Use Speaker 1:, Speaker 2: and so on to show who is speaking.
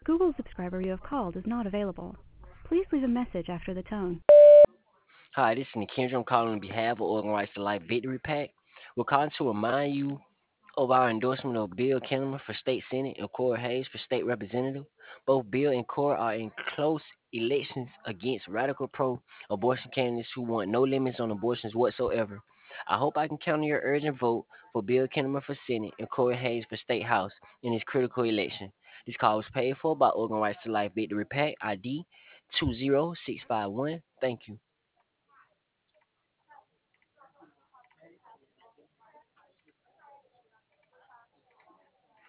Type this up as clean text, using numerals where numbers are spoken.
Speaker 1: Google subscriber you have called is not available. Please leave a message after the tone.
Speaker 2: Hi, this is Nikendra. I'm calling on behalf of Organ Rights to Life Victory Pack. We're calling to remind you of our endorsement of Bill Kinnaman for state senate and Cora Hayes for state representative. Both Bill and Cora are in close elections against radical pro-abortion candidates who want no limits on abortions whatsoever. I hope I can count on your urgent vote for Bill Kinnaman for Senate and Cora Hayes for State House in this critical election. This call was paid for by Organ Rights to Life Victory Pack ID 20651. Thank you.